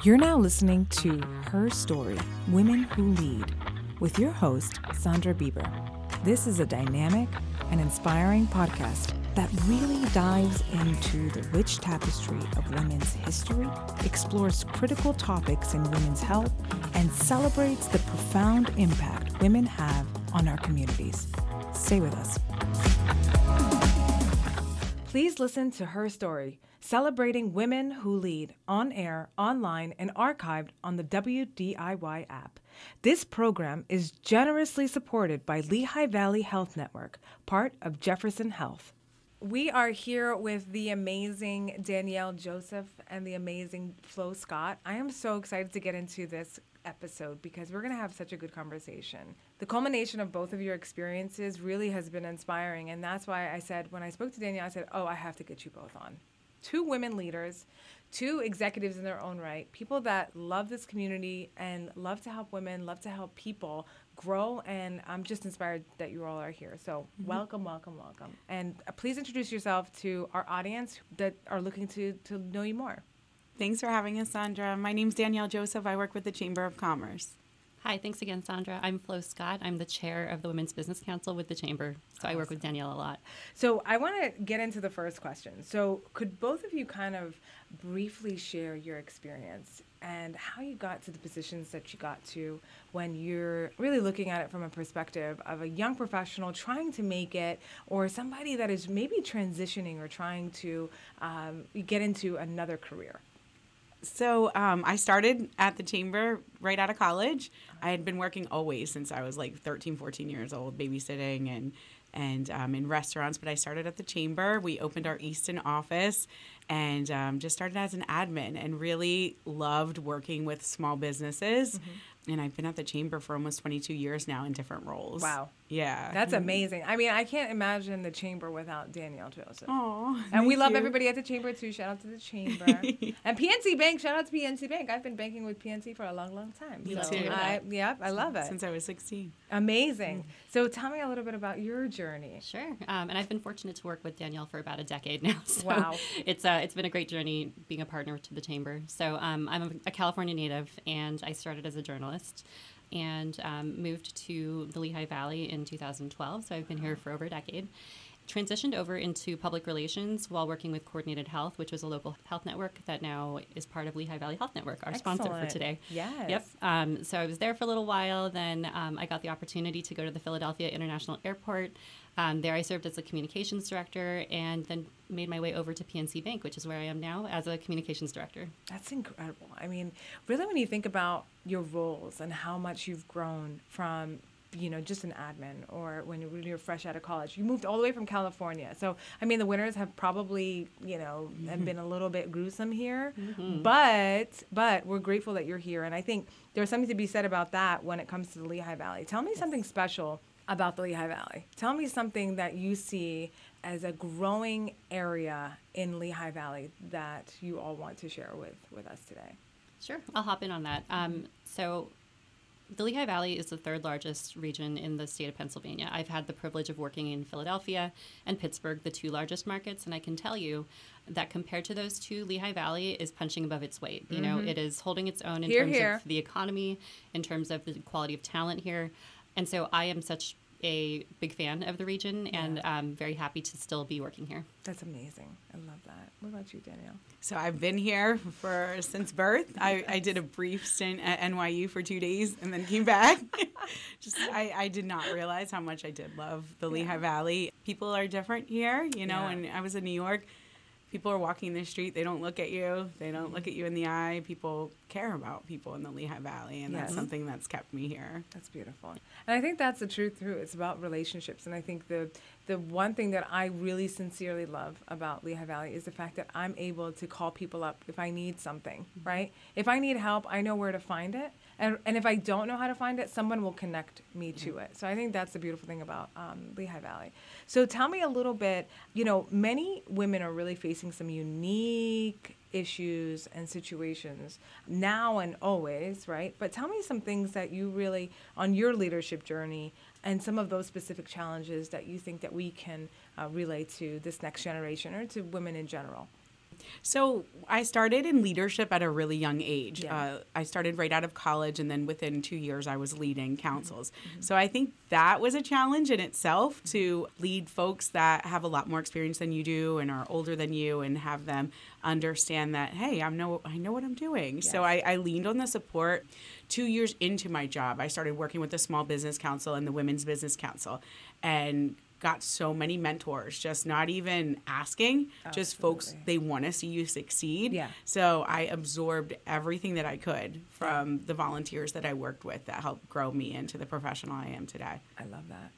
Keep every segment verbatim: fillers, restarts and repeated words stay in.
You're now listening to Her Story, Women Who Lead, with your host, Sandra Bieber. This is a dynamic and inspiring podcast that really dives into the rich tapestry of women's history, explores critical topics in women's health, and celebrates the profound impact women have on our communities. Stay with us. Please listen to Her Story, celebrating women who lead, on air, online, and archived on the W D I Y app. This program is generously supported by Lehigh Valley Health Network, part of Jefferson Health. We are here with the amazing Danielle Joseph and the amazing Flo Scott. I am so excited to get into this episode because we're going to have such a good conversation. The culmination of both of your experiences really has been inspiring, and that's why I said, when I spoke to Danielle, I said, oh, I have to get you both on. Two women leaders, two executives in their own right, people that love this community and love to help women, love to help people grow, and I'm just inspired that you all are here. So mm-hmm. welcome, welcome, welcome. And uh, please introduce yourself to our audience that are looking to, to know you more. Thanks for having us, Sandra. My name's Danielle Joseph. I work with the Chamber of Commerce. Hi, thanks again, Sandra. I'm Flo Scott. I'm the chair of the Women's Business Council with the Chamber, so awesome. I work with Danielle a lot. So I want to get into the first question. So could both of you kind of briefly share your experience and how you got to the positions that you got to when you're really looking at it from a perspective of a young professional trying to make it, or somebody that is maybe transitioning or trying to um, get into another career? So um, I started at the Chamber right out of college. I had been working always since I was like thirteen, fourteen years old, babysitting and and um, in restaurants. But I started at the Chamber. We opened our Easton office and um, just started as an admin and really loved working with small businesses. Mm-hmm. And I've been at the Chamber for almost twenty-two years now in different roles. Wow. Yeah. That's amazing. I mean, I can't imagine the Chamber without Danielle Joseph. Oh, and we love you. everybody at the Chamber, too. Shout out to the Chamber. And P N C Bank. Shout out to P N C Bank. I've been banking with P N C for a long, long time. Me so too. I, yep, I love it. Since I was sixteen. Amazing. Mm. So tell me a little bit about your journey. Sure. Um, and I've been fortunate to work with Danielle for about a decade now. So wow. It's, uh, it's been a great journey being a partner to the Chamber. So um, I'm a, a California native, and I started as a journalist and um, moved to the Lehigh Valley in two thousand twelve. So I've been here for over a decade. Transitioned over into public relations while working with Coordinated Health, which was a local health network that now is part of Lehigh Valley Health Network, our Excellent. sponsor for today. Yes. Yep. Um, so I was there for a little while. Then um, I got the opportunity to go to the Philadelphia International Airport. Um, there I served as a communications director, and then made my way over to P N C Bank, which is where I am now as a communications director. That's incredible. I mean, really, when you think about your roles and how much you've grown from, you know, just an admin, or when you- when you're fresh out of college, you moved all the way from California. So, I mean, the winters have probably, you know, mm-hmm. have been a little bit gruesome here, mm-hmm. but but we're grateful that you're here. And I think there's something to be said about that when it comes to the Lehigh Valley. Tell me yes. something special about the Lehigh Valley. Tell me something that you see as a growing area in Lehigh Valley that you all want to share with, with us today. Sure. I'll hop in on that. Um, so the Lehigh Valley is the third largest region in the state of Pennsylvania. I've had the privilege of working in Philadelphia and Pittsburgh, the two largest markets, and I can tell you that compared to those two, Lehigh Valley is punching above its weight. You mm-hmm. know, it is holding its own in here, terms here. of the economy, in terms of the quality of talent here. And so I am such a big fan of the region, yeah. and I'm very happy to still be working here. That's amazing. I love that. What about you, Danielle? So I've been here for since birth. I, I did a brief stint at N Y U for two days and then came back. Just I, I did not realize how much I did love the Lehigh yeah. Valley. People are different here, you know, yeah. and I was in New York. People are walking the street. They don't look at you. They don't look at you in the eye. People care about people in the Lehigh Valley, and yes. that's something that's kept me here. That's beautiful. And I think that's the truth, too. It's about relationships. And I think the the one thing that I really sincerely love about Lehigh Valley is the fact that I'm able to call people up if I need something, mm-hmm. right? If I need help, I know where to find it. And and if I don't know how to find it, someone will connect me to mm-hmm. it. So I think that's the beautiful thing about um, Lehigh Valley. So tell me a little bit, you know, many women are really facing some unique issues and situations now and always, right? But tell me some things that you really, on your leadership journey, and some of those specific challenges that you think that we can uh, relate to this next generation or to women in general. So I started in leadership at a really young age. Yeah. Uh, I started right out of college, and then within two years, I was leading councils. Mm-hmm. So I think that was a challenge in itself to lead folks that have a lot more experience than you do and are older than you, and have them understand that, hey, I know I know what I'm doing. Yes. So I, I leaned on the support. Two years into my job, I started working with the Small Business Council and the Women's Business Council, and got so many mentors, just not even asking, Absolutely. Just folks, they want to see you succeed. Yeah. So I absorbed everything that I could from the volunteers that I worked with that helped grow me into the professional I am today. I love that.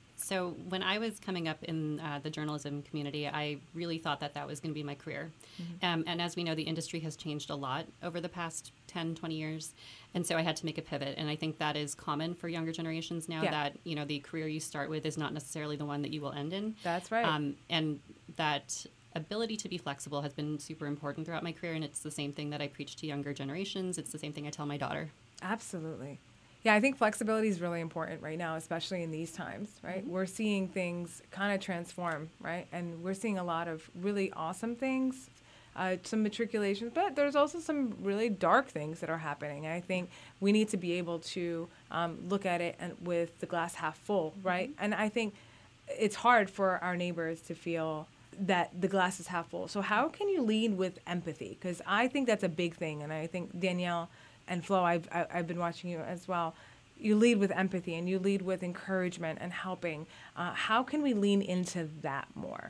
So when I was coming up in uh, the journalism community, I really thought that that was going to be my career. Mm-hmm. Um, and as we know, the industry has changed a lot over the past ten, twenty years. And so I had to make a pivot. And I think that is common for younger generations now, yeah. that, you know, the career you start with is not necessarily the one that you will end in. That's right. Um, and that ability to be flexible has been super important throughout my career. And it's the same thing that I preach to younger generations. It's the same thing I tell my daughter. Absolutely. Yeah, I think flexibility is really important right now, especially in these times, right? Mm-hmm. We're seeing things kind of transform, right? And we're seeing a lot of really awesome things, uh, some matriculations, but there's also some really dark things that are happening. And I think we need to be able to um, look at it and with the glass half full, right? Mm-hmm. And I think it's hard for our neighbors to feel that the glass is half full. So how can you lead with empathy? Because I think that's a big thing. And I think Danielle and Flo, I've, I've been watching you as well. You lead with empathy and you lead with encouragement and helping. Uh, how can we lean into that more?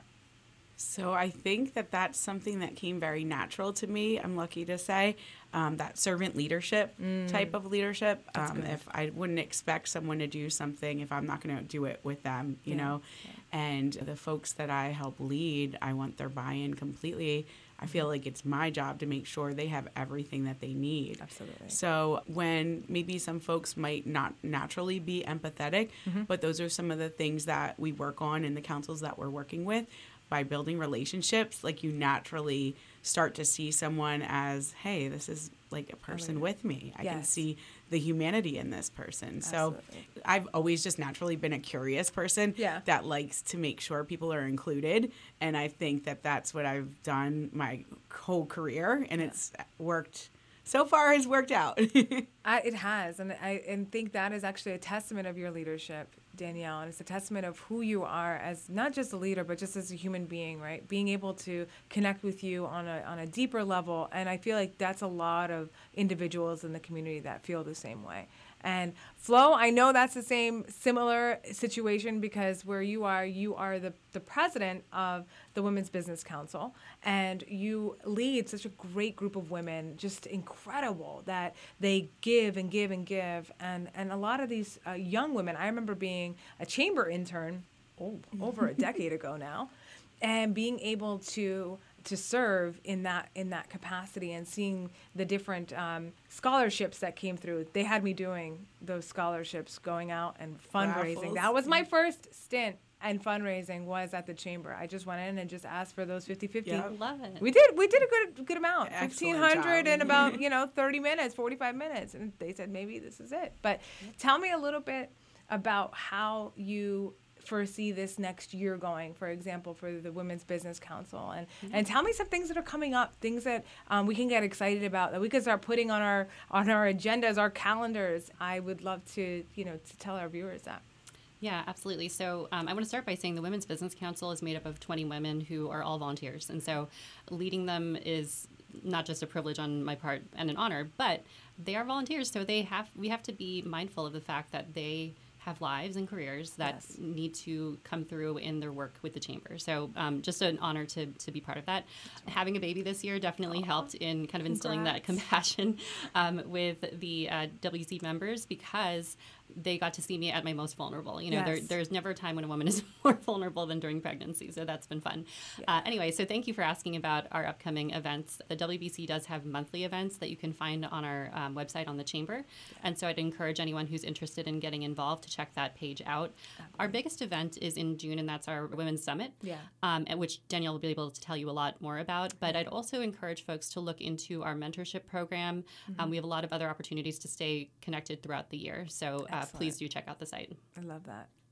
So I think that that's something that came very natural to me, I'm lucky to say, um, that servant leadership mm. type of leadership. Um, if I wouldn't expect someone to do something if I'm not going to do it with them, you yeah. know. Yeah. And the folks that I help lead, I want their buy-in completely. I feel like it's my job to make sure they have everything that they need. Absolutely. So when maybe some folks might not naturally be empathetic, mm-hmm. but those are some of the things that we work on in the councils that we're working with. By building relationships, like you naturally start to see someone as, hey, this is like a person with me. I yes. can see the humanity in this person. Absolutely. So I've always just naturally been a curious person yeah. that likes to make sure people are included. And I think that that's what I've done my whole career, and yeah. it's worked. So far has worked out. I, it has, and I and think that is actually a testament of your leadership, Danielle, and it's a testament of who you are as not just a leader, but just as a human being, right? Being able to connect with you on a on a deeper level, and I feel like that's a lot of individuals in the community that feel the same way. And Flo, I know that's the same similar situation because where you are, you are the, the president of the Women's Business Council, and you lead such a great group of women, just incredible that they give and give and give. And, and a lot of these uh, young women, I remember being a chamber intern oh, over a decade ago now, and being able to to serve in that in that capacity and seeing the different um, scholarships that came through. They had me doing those scholarships, going out and fundraising. Raffles. That was my first stint and fundraising was at the chamber. I just went in and just asked for those fifty-fifty. Yeah, love it. We did we did a good good amount. Excellent fifteen hundred job. in about, you know, thirty minutes, forty-five minutes. And they said maybe this is it. But tell me a little bit about how you foresee this next year going, for example, for the Women's Business Council, and mm-hmm. and tell me some things that are coming up, things that um, we can get excited about, that we can start putting on our on our agendas, our calendars. I would love to, you know, to tell our viewers that. Yeah, absolutely. So um, I want to start by saying the Women's Business Council is made up of twenty women who are all volunteers, and so leading them is not just a privilege on my part and an honor, but they are volunteers, so they have we have to be mindful of the fact that they have lives and careers that yes. need to come through in their work with the chamber. So um, just an honor to, to be part of that. Right. Having a baby this year definitely Aww. helped in kind of instilling Congrats. that compassion um, with the uh, W C members, because they got to see me at my most vulnerable. You know, yes. there, there's never a time when a woman is more vulnerable than during pregnancy. So that's been fun. Yeah. Uh, anyway, so thank you for asking about our upcoming events. The W B C does have monthly events that you can find on our um, website on the chamber. Yeah. And so I'd encourage anyone who's interested in getting involved to check that page out. Absolutely. Our biggest event is in June, and that's our Women's Summit, yeah. um, at which Danielle will be able to tell you a lot more about. But I'd also encourage folks to look into our mentorship program. Mm-hmm. Um, we have a lot of other opportunities to stay connected throughout the year. So uh, please do check out the site. I love that.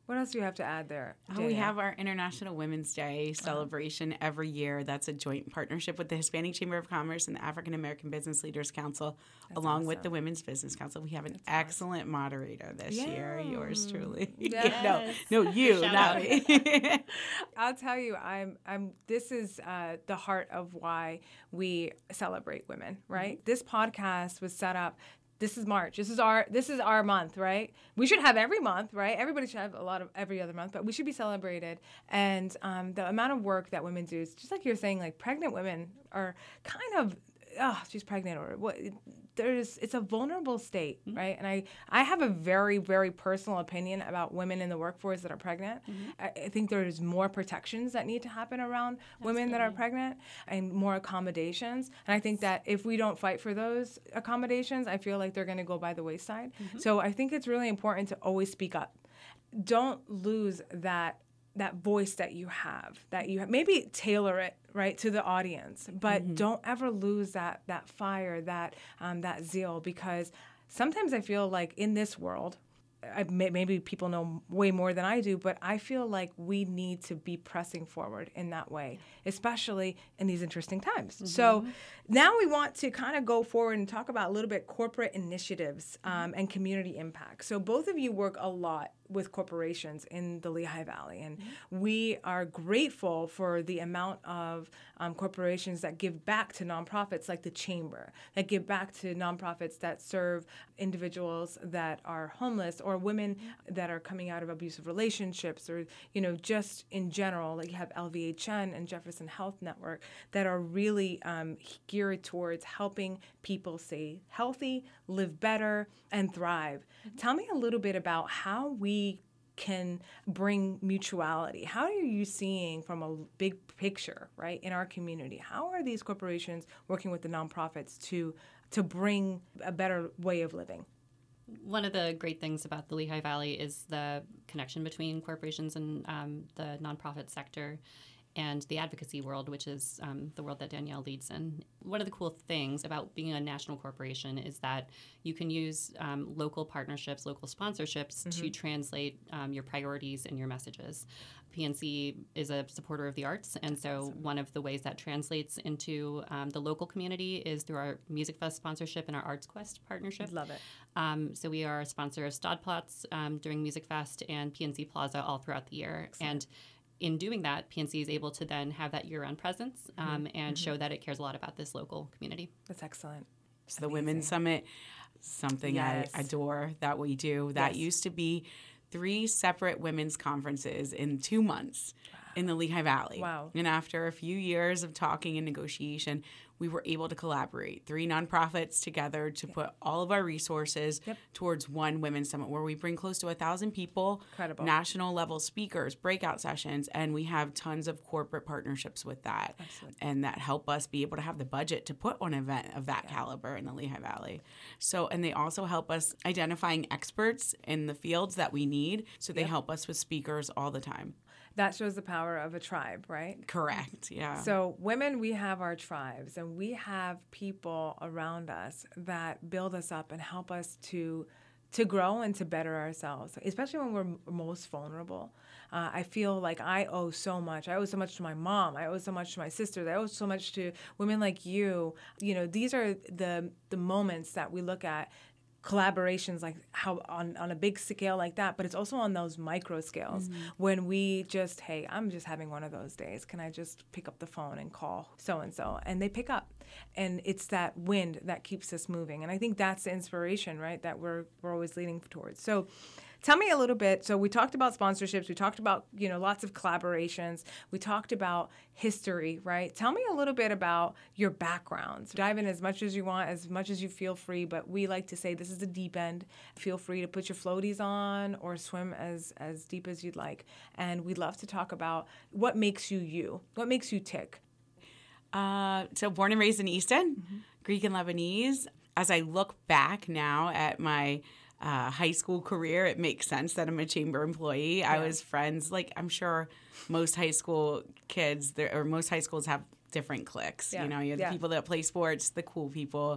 What else do you have to add there? Oh, we have our International Women's Day celebration uh-huh. every year. That's a joint partnership with the Hispanic Chamber of Commerce and the African American Business Leaders Council, That's along awesome. with the Women's Business Council. We have an That's excellent awesome. moderator this yeah. year, yours truly. Yes. no, no, you, not me. I'll tell you, I'm, I'm. This is uh, the heart of why we celebrate women, right? Mm-hmm. This podcast was set up. This is March. This is our this is our month, right? We should have every month, right? Everybody should have a lot of every other month, but we should be celebrated. And um, the amount of work that women do is just like you're saying, like pregnant women are kind of, oh, she's pregnant or what? There's it's a vulnerable state, mm-hmm. right? And I, I have a very, very personal opinion about women in the workforce that are pregnant. Mm-hmm. I, I think there's more protections that need to happen around Absolutely. women that are pregnant and more accommodations. And I think that if we don't fight for those accommodations, I feel like they're going to go by the wayside. Mm-hmm. So I think it's really important to always speak up. Don't lose that that voice that you have, that you have. Maybe tailor it, right, to the audience, but mm-hmm. don't ever lose that that fire, that um, that zeal, because sometimes I feel like in this world, I, maybe people know way more than I do, but I feel like we need to be pressing forward in that way, especially in these interesting times. Mm-hmm. So now we want to kind of go forward and talk about a little bit corporate initiatives um, mm-hmm. and community impact. So both of you work a lot with corporations in the Lehigh Valley, and mm-hmm. we are grateful for the amount of um, corporations that give back to nonprofits like the Chamber, that give back to nonprofits that serve individuals that are homeless or women that are coming out of abusive relationships, or, you know, just in general, like you have L V H N and Jefferson Health Network that are really um, geared towards helping people stay healthy, live better, and thrive. Mm-hmm. Tell me a little bit about how we can bring mutuality. How are you seeing from a big picture, right, in our community? How are these corporations working with the nonprofits to to bring a better way of living? One of the great things about the Lehigh Valley is the connection between corporations and um, the nonprofit sector and the advocacy world, which is um, the world that Danielle leads in. One of the cool things about being a national corporation is that you can use um, local partnerships, local sponsorships mm-hmm. to translate um, your priorities and your messages. P N C is a supporter of the arts, and so awesome. one of the ways that translates into um, the local community is through our Music Fest sponsorship and our Arts Quest partnership. Love it. Um, so we are a sponsor of Stadplatz um, during Music Fest and P N C Plaza all throughout the year. Excellent. And in doing that, P N C is able to then have that year-round presence um, mm-hmm. and mm-hmm. show that it cares a lot about this local community. That's excellent. So the Women's Summit, something yes. I adore that we do. That yes. used to be three separate women's conferences in two months wow. in the Lehigh Valley. Wow. And after a few years of talking and negotiation, we were able to collaborate, three nonprofits together to yep. put all of our resources yep. towards one Women's Summit where we bring close to a thousand people, Incredible. national level speakers, breakout sessions, and we have tons of corporate partnerships with that. Absolutely. And that help us be able to have the budget to put on an event of that yeah. caliber in the Lehigh Valley. So, and they also help us identifying experts in the fields that we need. So they yep. help us with speakers all the time. That shows the power of a tribe, right? Correct, yeah. So women, we have our tribes, and we have people around us that build us up and help us to to grow and to better ourselves, especially when we're most vulnerable. Uh, I feel like I owe so much. I owe so much to my mom. I owe so much to my sisters. I owe so much to women like you. You know, these are the the moments that we look at, collaborations like how on, on a big scale like that, but it's also on those micro scales mm-hmm. when we just, hey, I'm just having one of those days. Can I just pick up the phone and call so-and-so? And they pick up. And it's that wind that keeps us moving. And I think that's the inspiration, right, that we're we're always leading towards. So tell me a little bit. So we talked about sponsorships. We talked about, you know, lots of collaborations. We talked about history, right? Tell me a little bit about your backgrounds. Dive in as much as you want, as much as you feel free. But we like to say this is the deep end. Feel free to put your floaties on or swim as, as deep as you'd like. And we'd love to talk about what makes you you. What makes you tick? Uh, so born and raised in Easton, mm-hmm. Greek and Lebanese. As I look back now at my Uh, high school career, it makes sense that I'm a chamber employee. Yeah. I was friends, like I'm sure most high school kids, or most high schools have different cliques. Yeah. You know, you have yeah. the people that play sports, the cool people,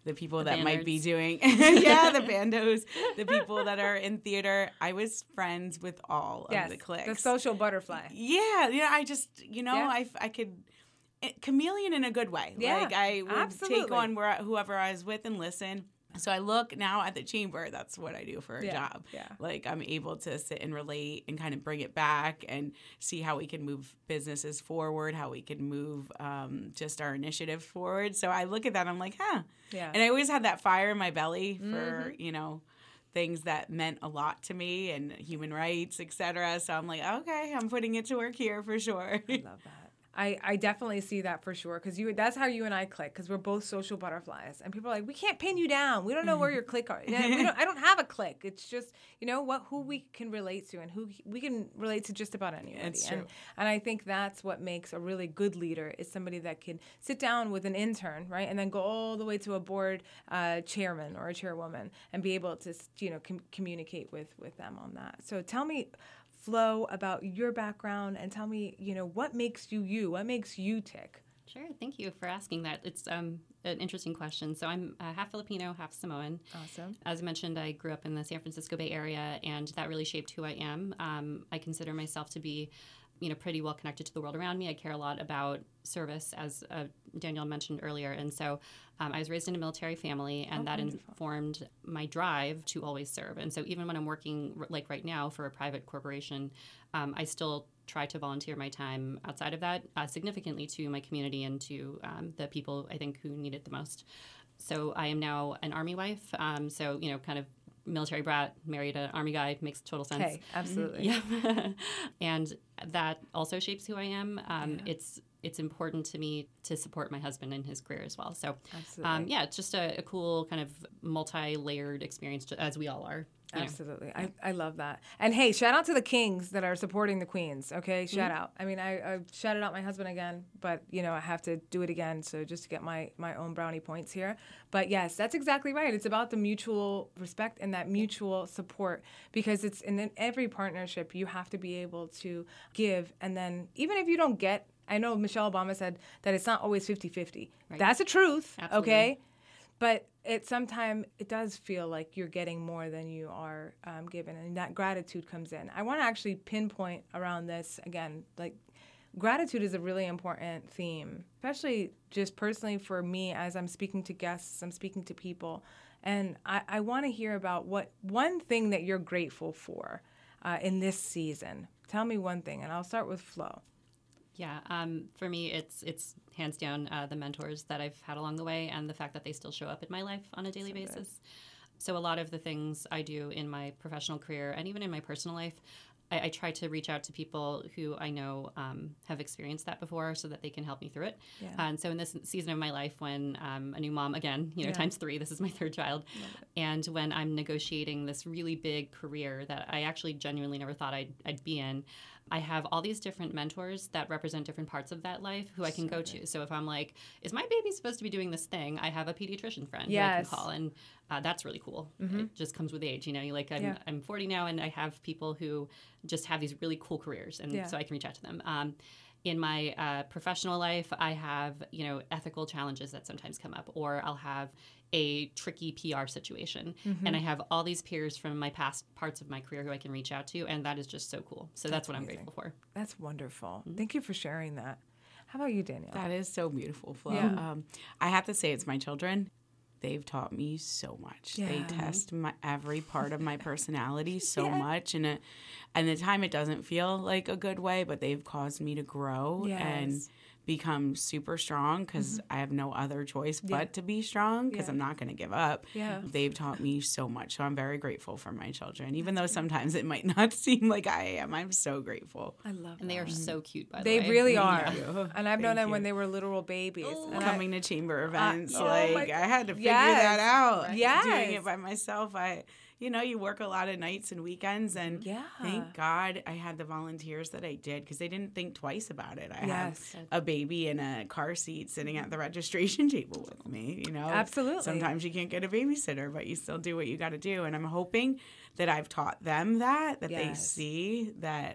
the people The that might be bandards. doing, yeah, the bandos, the people that are in theater. I was friends with all Yes, of the cliques. the social butterfly. Yeah, yeah. I just, you know, Yeah. I, I could, it, chameleon in a good way. Yeah, like I would absolutely. take on where, whoever I was with and listen. So I look now at the chamber. That's what I do for a Yeah, job. yeah. Like I'm able to sit and relate and kind of bring it back and see how we can move businesses forward, how we can move um, just our initiatives forward. So I look at that. I'm like, huh. Yeah. And I always had that fire in my belly for Mm-hmm. you know. things that meant a lot to me and human rights, et cetera. So I'm like, okay, I'm putting it to work here for sure. I love that. I, I definitely see that for sure because you that's how you and I click because we're both social butterflies and people are like we can't pin you down, we don't know where your click are. Yeah, we don't, I don't have a click. It's just you know what who we can relate to and who we can relate to just about anybody. It's and, true. and I think that's what makes a really good leader is somebody that can sit down with an intern, right, and then go all the way to a board uh, chairman or a chairwoman and be able to you know com- communicate with with them on that. So tell me. Flo, about your background and tell me, you know, what makes you you? What makes you tick? Sure. Thank you for asking that. It's um, an interesting question. So I'm uh, half Filipino, half Samoan. Awesome. As I mentioned, I grew up in the San Francisco Bay Area, and that really shaped who I am. Um, I consider myself to be, you know, pretty well connected to the world around me. I care a lot about service, as uh, Danielle mentioned earlier. And so um, I was raised in a military family, and Oh, that wonderful. informed my drive to always serve. And so even when I'm working, r- like right now, for a private corporation, um, I still try to volunteer my time outside of that uh, significantly to my community and to um, the people I think who need it the most. So I am now an Army wife. Um, so, you know, kind of military brat, married an Army guy, makes total sense. Okay, absolutely. Yeah. And that also shapes who I am. Um, Yeah. It's it's important to me to support my husband in his career as well. So, Absolutely. um, yeah, it's just a, a cool kind of multi-layered experience, ju- as we all are. you know. Absolutely. I, I love that. And hey, shout out to the kings that are supporting the queens. Okay. Shout Mm-hmm. out. I mean, I, I shouted out my husband again, but you know, I have to do it again. So just to get my, my own brownie points here. But yes, that's exactly right. It's about the mutual respect and that mutual support because it's in every partnership, you have to be able to give. And then even if you don't get, I know Michelle Obama said that it's not always fifty-fifty. Right. That's the truth. Absolutely. Okay. But it sometimes it does feel like you're getting more than you are um, given, and that gratitude comes in. I want to actually pinpoint around this again. Like, gratitude is a really important theme, especially just personally for me as I'm speaking to guests, I'm speaking to people, and I, I want to hear about what one thing that you're grateful for uh, in this season. Tell me one thing, and I'll start with Flo. Yeah, um, for me, it's it's hands down uh, the mentors that I've had along the way and the fact that they still show up in my life on a daily So good. basis. So a lot of the things I do in my professional career and even in my personal life, I, I try to reach out to people who I know um, have experienced that before so that they can help me through it. Yeah. And so in this season of my life when I'm a new mom, again, you know, Yeah. times three, this is my third child, and when I'm negotiating this really big career that I actually genuinely never thought I'd, I'd be in, I have all these different mentors that represent different parts of that life who I can So go good. to. So if I'm like, is my baby supposed to be doing this thing? I have a pediatrician friend who I Yes. can call, and uh, that's really cool. It just comes with age, you know. You like I'm Yeah. I'm forty now, and I have people who just have these really cool careers, and Yeah. so I can reach out to them. Um, in my uh, professional life, I have you know ethical challenges that sometimes come up, or I'll have a tricky P R situation, Mm-hmm. and I have all these peers from my past parts of my career who I can reach out to, and that is just so cool. So that's, That's what I'm amazing. grateful for. That's wonderful. Thank you for sharing that. How about you, Danielle? That is so beautiful, Flo. Yeah. Um, I have to say, it's my children. They've taught me so much. They Yeah. test my every part of my personality so Yeah. much, and it, and the time it doesn't feel like a good way, but they've caused me to grow and Yes. become super strong because I have no other choice Yeah. but to be strong because Yeah. I'm not going to give up. Yeah. They've taught me so much, so I'm very grateful for my children, even though sometimes it might not seem like I am. I'm so grateful. I love And they that. are so cute, by the They way. really Thank are. you. And I've known Thank them when you. they were literal babies. And I- Coming to chamber events, oh like my- I had to figure Yes. that out. Yes. Doing it by myself, I, you know, you work a lot of nights and weekends, and Yeah. thank God I had the volunteers that I did because they didn't think twice about it. I Yes. have a baby in a car seat sitting at the registration table with me. You know, Absolutely. Sometimes you can't get a babysitter, but you still do what you got to do. And I'm hoping that I've taught them that, that they Yes. see that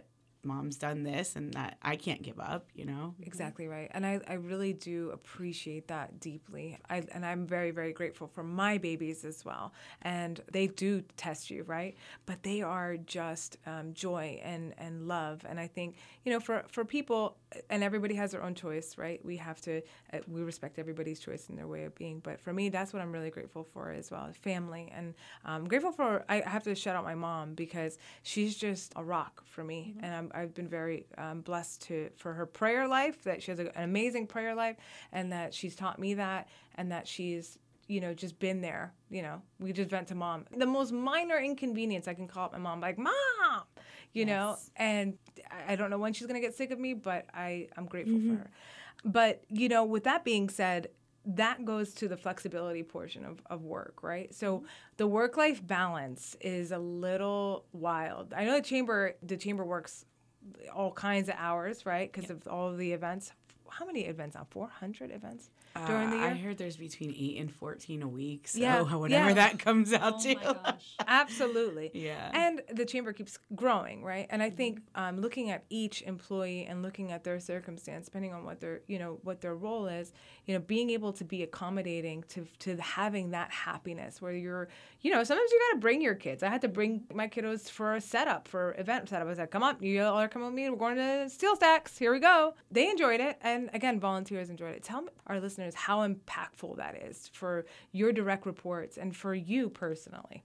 mom's done this and that I can't give up, you know? Exactly right. And I, I really do appreciate that deeply. I, and I'm very, very grateful for my babies as well. And they do test you, right? But they are just um, joy and, and love. And I think, you know, for, for people, and everybody has their own choice, right? We have to, uh, we respect everybody's choice and their way of being. But for me, that's what I'm really grateful for as well, family. And I'm grateful for, I have to shout out my mom because she's just a rock for me. Mm-hmm. And I'm, I've been very um, blessed to for her prayer life, that she has a, an amazing prayer life, and that she's taught me that, and that she's, you know, just been there. You know, we just went to mom. The most minor inconvenience, I can call up my mom, like, Mom, you yes. know, and I don't know when she's going to get sick of me, but I, I'm grateful mm-hmm. for her. But, you know, with that being said, that goes to the flexibility portion of, of work, right? So the work-life balance is a little wild. I know the chamber, the chamber works all kinds of hours, right? Because yep. of all of the events. How many events now? four hundred events during the year? Uh, I heard there's between eight and fourteen a week. So yeah. whatever yeah. that comes out oh to. My gosh. Absolutely. Yeah. And the chamber keeps growing, right? And I think um, looking at each employee and looking at their circumstance, depending on what their, you know, what their role is, you know, being able to be accommodating to to having that happiness where you're, you know, sometimes you got to bring your kids. I had to bring my kiddos for a setup, for event setup. I was like, come on, you all are coming with me. We're going to Steel Stacks. Here we go. They enjoyed it. And again, volunteers enjoyed it. Tell our listeners how impactful that is for your direct reports and for you personally.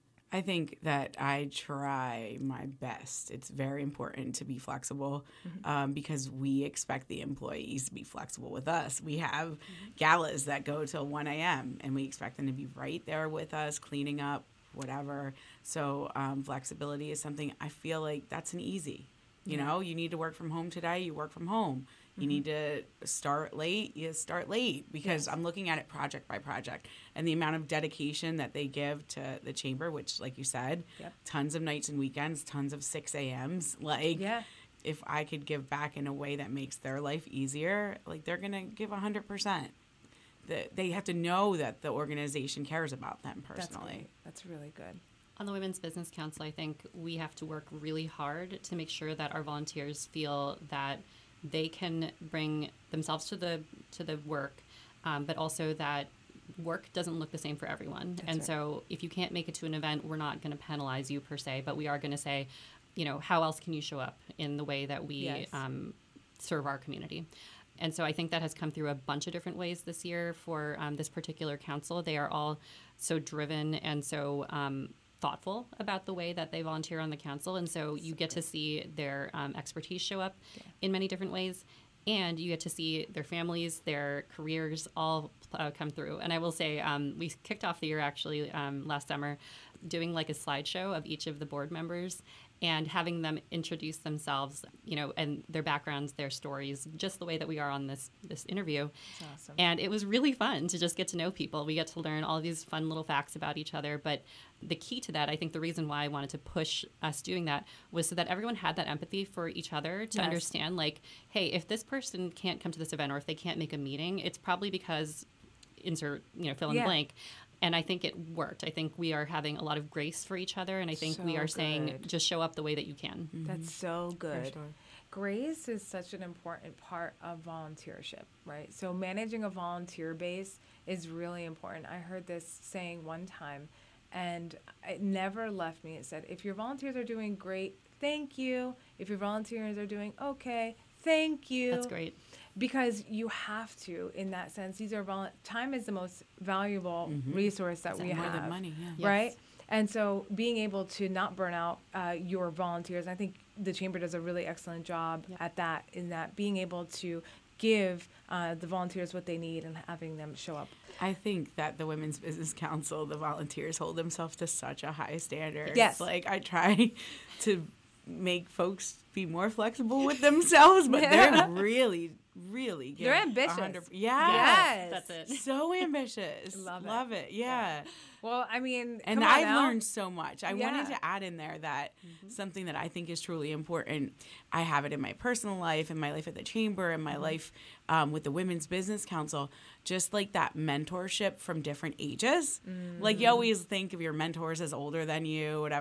I think that I try my best. It's very important to be flexible mm-hmm. um, because we expect the employees to be flexible with us. We have mm-hmm. galas that go till one a.m. and we expect them to be right there with us, cleaning up, whatever. So um, flexibility is something I feel like that's an easy. You yeah. know, you need to work from home today, you work from home. You need to start late, you start late, because yes. I'm looking at it project by project. And the amount of dedication that they give to the chamber, which, like you said, yep. tons of nights and weekends, tons of six a.m.s. Like, yeah. if I could give back in a way that makes their life easier, like, they're going to give one hundred percent. The, they have to know that the organization cares about them personally. That's, That's really good. On the Women's Business Council, I think we have to work really hard to make sure that our volunteers feel that they can bring themselves to the to the work, um, but also that work doesn't look the same for everyone. That's and right. so if you can't make it to an event, we're not going to penalize you per se, but we are going to say, you know, how else can you show up in the way that we yes. um, serve our community? And so I think that has come through a bunch of different ways this year for um, this particular council. They are all so driven and so um, thoughtful about the way that they volunteer on the council. And so you get to see their um, expertise show up yeah. in many different ways. And you get to see their families, their careers all uh, come through. And I will say, um, we kicked off the year actually um, last summer doing like a slideshow of each of the board members and having them introduce themselves, you know, and their backgrounds, their stories, just the way that we are on this this interview. That's awesome. And it was really fun to just get to know people. We get to learn all these fun little facts about each other. But the key to that, I think the reason why I wanted to push us doing that was so that everyone had that empathy for each other to yes. understand, like, hey, if this person can't come to this event or if they can't make a meeting, it's probably because insert, you know, fill in yeah. the blank. And I think it worked. I think we are having a lot of grace for each other. And I think so we are good. saying, just show up the way that you can. Mm-hmm. That's so good. Sure. Grace is such an important part of volunteership, right? So managing a volunteer base is really important. I heard this saying one time, and it never left me. It said, if your volunteers are doing great, thank you. If your volunteers are doing okay, thank you. That's great. Because you have to, in that sense. These are vol- time is the most valuable mm-hmm. resource that Is we that have. More than money, yeah. Right? Yes. And so being able to not burn out uh, your volunteers, I think the Chamber does a really excellent job yep. at that, in that being able to give uh, the volunteers what they need and having them show up. I think that the Women's Business Council, the volunteers hold themselves to such a high standard. Yes. Like, I try to make folks be more flexible with themselves, but they're really, really They're ambitious. Yeah. Yes. That's it. So ambitious. Love it. Love it. Yeah. yeah. Well, I mean, and come on I've now. learned so much. I yeah. wanted to add in there that mm-hmm. something that I think is truly important. I have it in my personal life, in my life at the Chamber, in my mm-hmm. life um, with the Women's Business Council, just like that mentorship from different ages. Mm-hmm. Like, you always think of your mentors as older than you, whatever.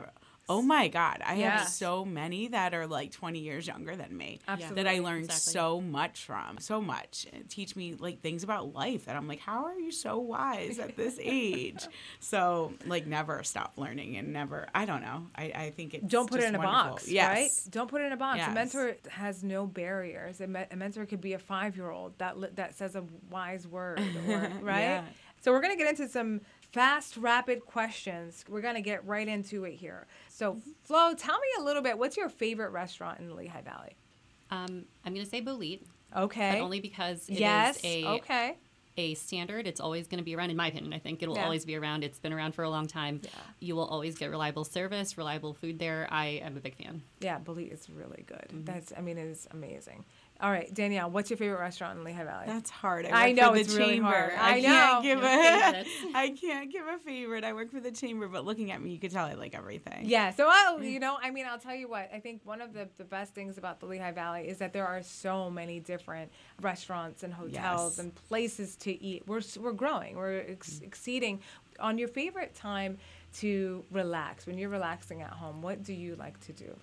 Oh my God. I Yeah. have so many that are like twenty years younger than me. Absolutely. That I learned Exactly. so much from. So much. And teach me like things about life that I'm like, how are you so wise at this age? So like never stop learning and never, I don't know. I, I think it's Don't put it just in a wonderful. box, Yes. right? Don't put it in a box. A Yes. mentor has no barriers. A, me- a mentor could be a five-year-old that li- that says a wise word, or, right? Yeah. So we're going to get into some fast, rapid questions. We're going to get right into it here. So, Flo, tell me a little bit. What's your favorite restaurant in the Lehigh Valley? Um, I'm going to say Bolit, Okay. but only because it yes. is a okay. a standard. It's always going to be around, in my opinion. I think it'll Yeah. always be around. It's been around for a long time. Yeah. You will always get reliable service, reliable food there. I am a big fan. Yeah, Bolit is really good. Mm-hmm. That's. I mean, it is amazing. All right, Danielle, what's your favorite restaurant in Lehigh Valley? That's hard. I work know, for the it's really chamber. hard. I, I know. can't give Your a. favorites. I can't give a favorite. I work for the chamber, but looking at me, you could tell I like everything. Yeah, so oh, you know, I mean, I'll tell you what. I think one of the, the best things about the Lehigh Valley is that there are so many different restaurants and hotels Yes. and places to eat. We're s- we're growing. We're ex- exceeding. On your favorite time to relax, when you're relaxing at home, what do you like to do?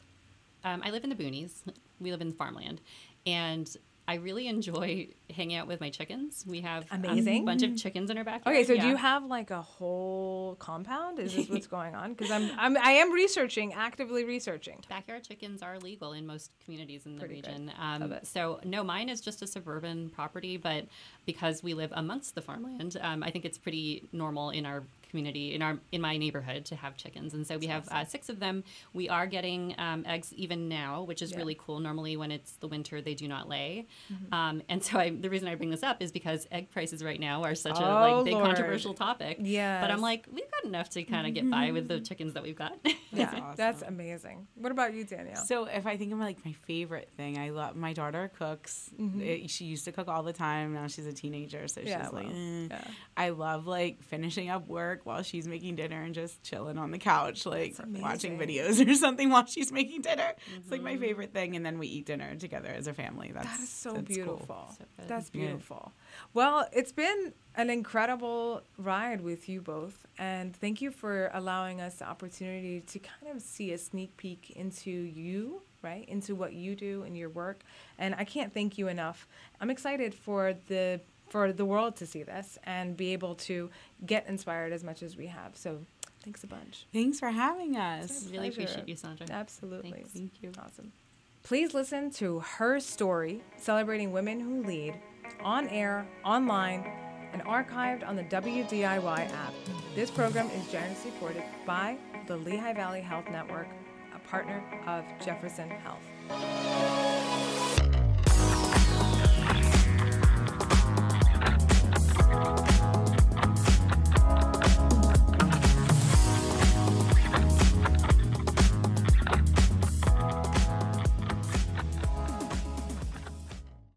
Um, I live in the boonies. We live in farmland. And I really enjoy hanging out with my chickens. We have Amazing. a bunch of chickens in our backyard. Okay, so do Yeah. you have like a whole compound? Is this what's going on? Because I'm, I'm I am researching, actively researching. Backyard chickens are legal in most communities in the Pretty good. region. Love Um, it. so, no, mine is just a suburban property, but because we live amongst the farmland, um, I think it's pretty normal in our community, in our in my neighborhood, to have chickens. And so we have uh, six of them. We are getting um, eggs even now, which is Yeah. really cool. Normally, when it's the winter, they do not lay. Um, and so I, the reason I bring this up is because egg prices right now are such a Oh, like big Lord. controversial topic. Yes. But I'm like, we've got enough to kind of get by with the chickens that we've got. Yeah, awesome. that's amazing. What about you, Danielle? So if I think of like my favorite thing, I love my daughter cooks. It- she used to cook all the time. Now she's a teenager, so Yeah, she's like, well, eh. yeah. I love like finishing up work while she's making dinner and just chilling on the couch, like That's watching amazing. videos or something while she's making dinner. It's like my favorite thing, and then we eat dinner together as a family. That's That is so that's cool. beautiful. So good. That's Yeah. beautiful. Well, it's been an incredible ride with you both, and thank you for allowing us the opportunity to kind of see a sneak peek into you, right? Into what you do in your work. And I can't thank you enough. I'm excited for the for the world to see this and be able to get inspired as much as we have. So thanks a bunch. Thanks for having us. It's a Really pleasure. appreciate you, Sandra. Absolutely. Thanks. Thank you. Awesome. Please listen to Her Story, celebrating women who lead, on air, online, and archived on the W D I Y app. This program is generously supported by the Lehigh Valley Health Network, a partner of Jefferson Health.